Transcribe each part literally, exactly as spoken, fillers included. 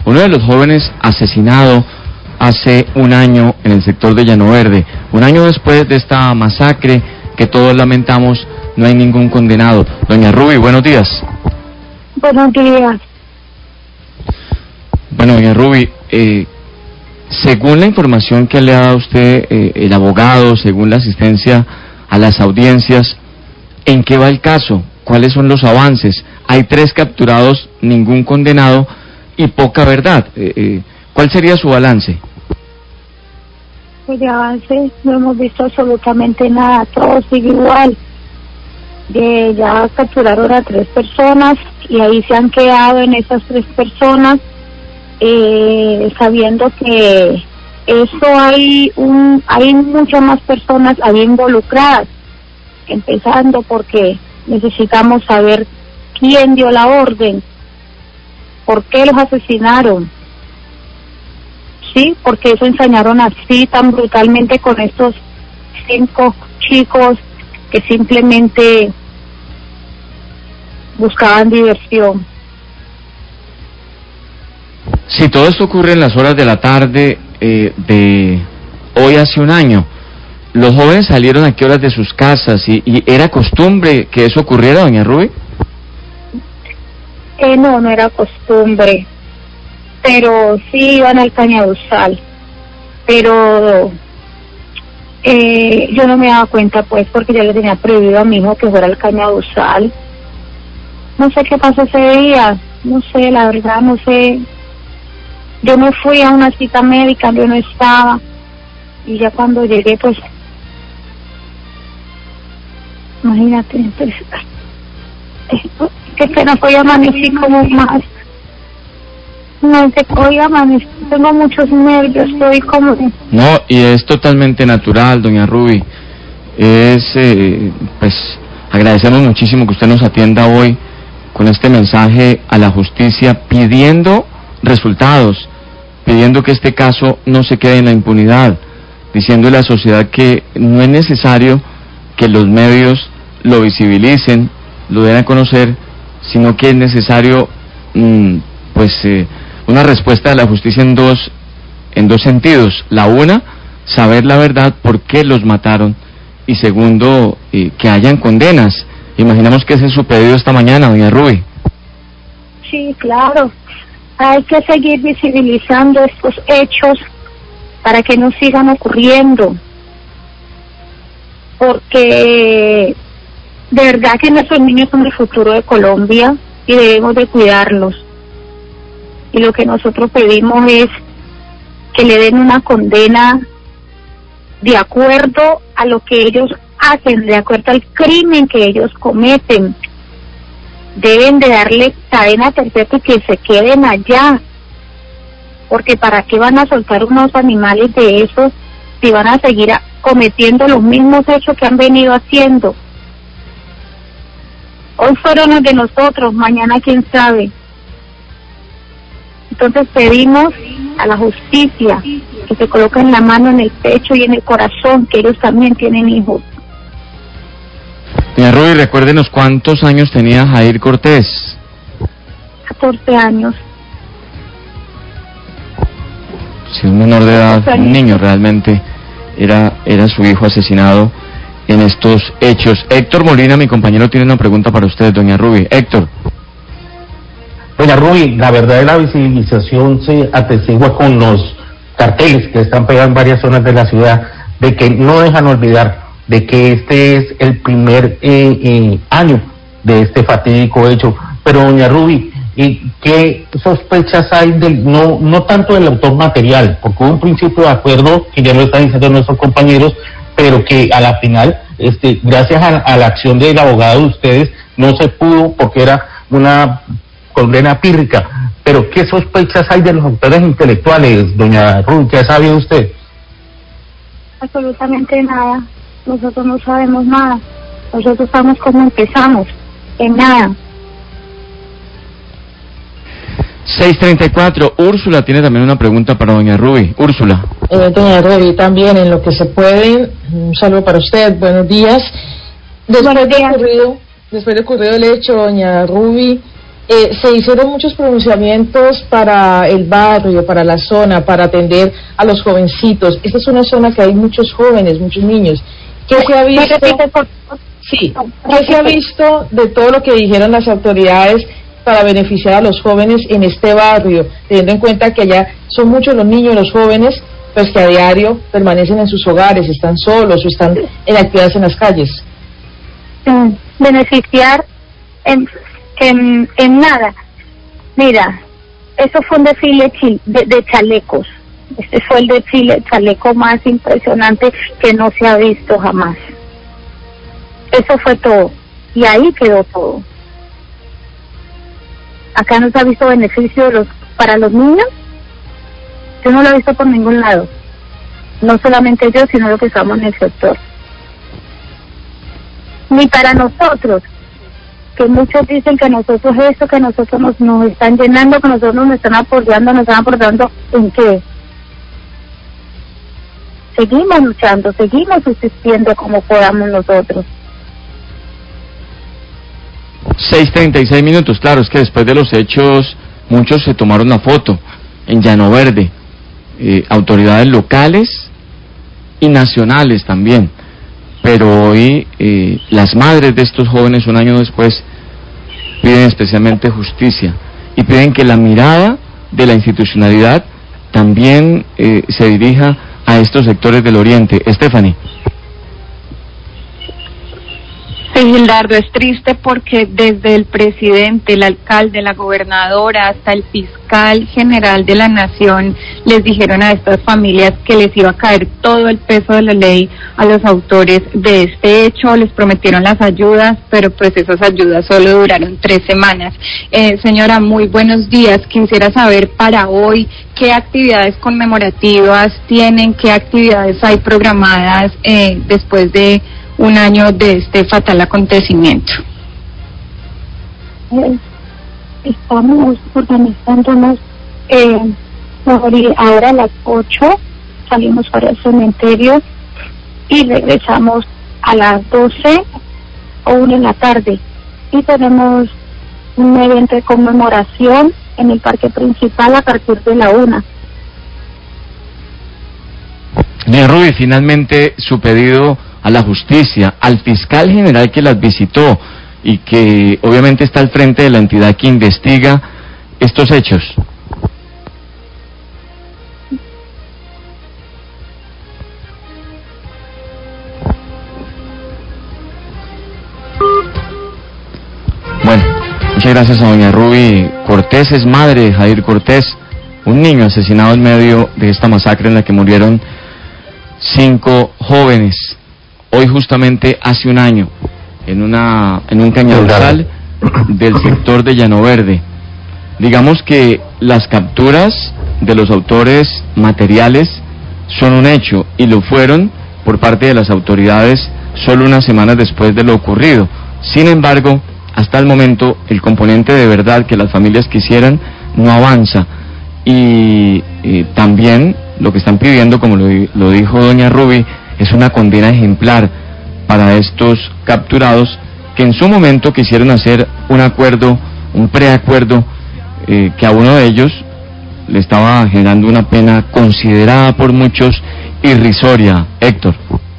uno de los jóvenes asesinado hace un año en el sector de Llano Verde. Un año después de esta masacre que todos lamentamos, no hay ningún condenado. Doña Ruby, buenos días. Buenos días. Bueno, doña Ruby, eh, según la información que le ha dado usted eh, el abogado, según la asistencia a las audiencias, ¿en qué va el caso? ¿Cuáles son los avances? Hay tres capturados, ningún condenado y poca verdad. Eh, eh, ¿Cuál sería su balance? Pues de avance no hemos visto absolutamente nada, todo sigue igual. De, ya capturaron a tres personas y ahí se han quedado en esas tres personas, eh, sabiendo que eso hay un hay muchas más personas ahí involucradas, empezando porque necesitamos saber quién dio la orden, por qué los asesinaron, sí, porque eso ensañaron así tan brutalmente con estos cinco chicos que simplemente buscaban diversión. Si todo esto ocurre en las horas de la tarde eh, de hoy hace un año, ¿los jóvenes salieron a qué horas de sus casas? ¿Y, y era costumbre que eso ocurriera, doña Ruby? Eh, no, no era costumbre, pero sí iban al Cañaduzal, pero eh, yo no me daba cuenta pues porque yo le tenía prohibido a mi hijo que fuera al Cañaduzal. No sé qué pasó ese día, no sé, la verdad, no sé. Yo me fui a una cita médica, yo no estaba, y ya cuando llegué, pues, imagínate, pues, que que no hoy amanecí como más, no sé, hoy amanecí, tengo muchos nervios, estoy como... No, y es totalmente natural, doña Ruby, es, eh, pues, agradecemos muchísimo que usted nos atienda hoy con este mensaje a la justicia, pidiendo resultados, pidiendo que este caso no se quede en la impunidad, diciendo a la sociedad que no es necesario que los medios lo visibilicen, lo den a conocer, sino que es necesario, mmm, pues, eh, una respuesta de la justicia en dos, en dos sentidos. La una, saber la verdad, por qué los mataron, y segundo, eh, que hayan condenas. Imaginamos que ese es su pedido esta mañana, doña Ruby. Sí, claro. Hay que seguir visibilizando estos hechos para que no sigan ocurriendo. Porque de verdad que nuestros niños son el futuro de Colombia y debemos de cuidarlos. Y lo que nosotros pedimos es que le den una condena de acuerdo a lo que ellos hacen, de acuerdo al crimen que ellos cometen. Deben de darle cadena perpetua y que se queden allá, porque para qué van a soltar unos animales de esos si van a seguir a, cometiendo los mismos hechos que han venido haciendo. Hoy fueron los de nosotros, mañana quién sabe. Entonces pedimos a la justicia que se coloquen la mano en el pecho y en el corazón, que ellos también tienen hijos. Doña Ruby, recuérdenos cuántos años tenía Jair Cortés. catorce años. Si un menor de edad, un niño realmente, era, era su hijo asesinado en estos hechos. Héctor Molina, mi compañero, tiene una pregunta para usted, doña Ruby. Héctor. Doña Ruby, la verdad de la visibilización se atestigua con los carteles que están pegados en varias zonas de la ciudad, de que no dejan olvidar de que este es el primer eh, eh, año de este fatídico hecho. Pero doña Ruby, ¿y qué sospechas hay del, no no tanto del autor material, porque hubo un principio de acuerdo, que ya lo están diciendo nuestros compañeros, pero que a la final, este, gracias a, a la acción del abogado de ustedes, no se pudo porque era una condena pírrica? Pero ¿qué sospechas hay de los autores intelectuales, doña Ruby? ¿Qué ha sabido usted? Absolutamente nada. Nosotros no sabemos nada. Nosotros estamos como empezamos, en nada. seis treinta y cuatro, Úrsula tiene también una pregunta para doña Ruby. Úrsula. Eh, doña Ruby, también en lo que se puede, un saludo para usted, buenos días. Después Buenos días. de ocurrido, después de ocurrido el hecho, doña Ruby, Eh, se hicieron muchos pronunciamientos para el barrio, para la zona, para atender a los jovencitos. Esta es una zona que hay muchos jóvenes, muchos niños. ¿Qué se ha visto? Sí, ¿qué se ha visto de todo lo que dijeron las autoridades para beneficiar a los jóvenes en este barrio, teniendo en cuenta que allá son muchos los niños, los jóvenes, pues que a diario permanecen en sus hogares, están solos o están en actividades en las calles? Beneficiar en En, en nada. Mira, eso fue un desfile de, de chalecos. Este fue el desfile chaleco más impresionante que no se ha visto jamás. Eso fue todo. Y ahí quedó todo. Acá no se ha visto beneficio de los, para los niños. Yo no lo he visto por ningún lado. No solamente yo, sino los que estamos en el sector. Ni para nosotros, que muchos dicen que nosotros esto, que nosotros nos, nos están llenando, que nosotros nos están apoyando, nos están aportando, ¿en qué? Seguimos luchando, seguimos subsistiendo como podamos nosotros. seis treinta y seis minutos, claro, es que después de los hechos, muchos se tomaron la foto en Llano Verde, eh, autoridades locales y nacionales también. Pero hoy eh, las madres de estos jóvenes un año después piden especialmente justicia y piden que la mirada de la institucionalidad también eh, se dirija a estos sectores del oriente. Stephanie. Sí, Gildardo, es triste porque desde el presidente, el alcalde, la gobernadora, hasta el fiscal general de la nación les dijeron a estas familias que les iba a caer todo el peso de la ley a los autores de este hecho, les prometieron las ayudas, pero pues esas ayudas solo duraron tres semanas. Eh, señora, muy buenos días, quisiera saber para hoy qué actividades conmemorativas tienen, qué actividades hay programadas eh, después de un año de este fatal acontecimiento. Eh, estamos organizándonos, eh, ahora a las ocho salimos para el cementerio y regresamos a las doce o una en la tarde, y tenemos un evento de conmemoración en el parque principal a partir de la una. Doña Ruby, finalmente su pedido a la justicia, al fiscal general que las visitó y que obviamente está al frente de la entidad que investiga estos hechos. Bueno, muchas gracias a doña Ruby Cortés, es madre de Jair Cortés, un niño asesinado en medio de esta masacre en la que murieron cinco jóvenes. Hoy justamente hace un año, en una en un cañaveral del sector de Llano Verde. Digamos que las capturas de los autores materiales son un hecho, y lo fueron por parte de las autoridades solo unas semanas después de lo ocurrido. Sin embargo, hasta el momento, el componente de verdad que las familias quisieran no avanza. Y, y también lo que están pidiendo, como lo, lo dijo doña Ruby, es una condena ejemplar para estos capturados que en su momento quisieron hacer un acuerdo, un preacuerdo, eh, que a uno de ellos le estaba generando una pena considerada por muchos irrisoria. Héctor.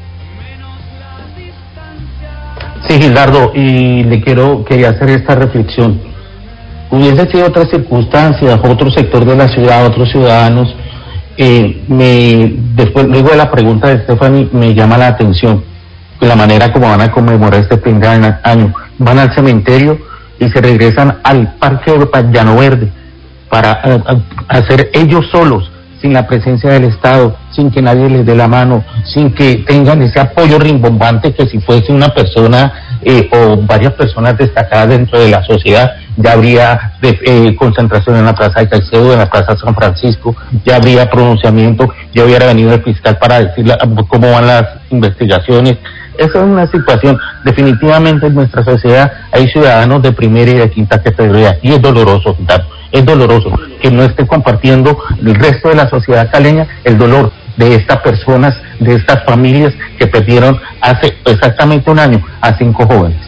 Sí, Gildardo, y le quiero quería hacer esta reflexión. Hubiese sido otras circunstancias, otro sector de la ciudad, otros ciudadanos. Eh, me después luego de la pregunta de Stephanie me llama la atención la manera como van a conmemorar este primer año. Van al cementerio y se regresan al parque de Llano Verde para uh, uh, hacer ellos solos, sin la presencia del Estado, sin que nadie les dé la mano, sin que tengan ese apoyo rimbombante que si fuese una persona eh, o varias personas destacadas dentro de la sociedad, ya habría de, eh, concentración en la Plaza de Caicedo, en la Plaza San Francisco, ya habría pronunciamiento, ya hubiera venido el fiscal para decir la, cómo van las investigaciones. Esa es una situación, definitivamente en nuestra sociedad hay ciudadanos de primera y de quinta categoría, y es doloroso, es doloroso que no esté compartiendo el resto de la sociedad caleña el dolor de estas personas, de estas familias que perdieron hace exactamente un año a cinco jóvenes.